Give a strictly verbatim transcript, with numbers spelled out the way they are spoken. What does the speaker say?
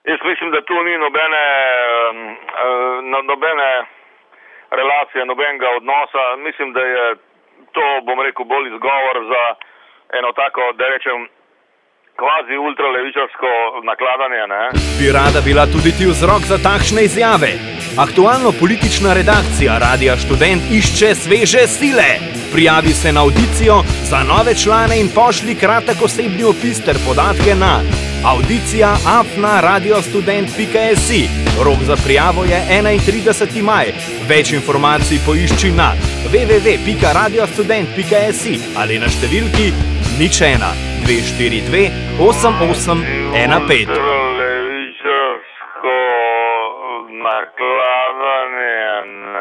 Jaz mislim, da tu ni nobene, no, nobene relacije, nobenega odnosa. Mislim, da je to, bom rekel, bolj izgovor za eno tako, da rečem, kvazi ultralevičarsko nakladanje, ne? Bi rada bila tudi ti vzrok za takšne izjave? Aktualno-politična redakcija Radia Študent išče sveže sile. Prijavi se na avdicijo za nove člane in pošlji kratek osebni opis ter podatke na audicija afna radiostudent pika si. Rok za prijavo je enaintrideseti maj. Več informacij poišči na w w w pika radiostudent pika si ali na številki nič ena dve štiri dve osem osem ena pet. Ultralevičarsko nakladanje, ne?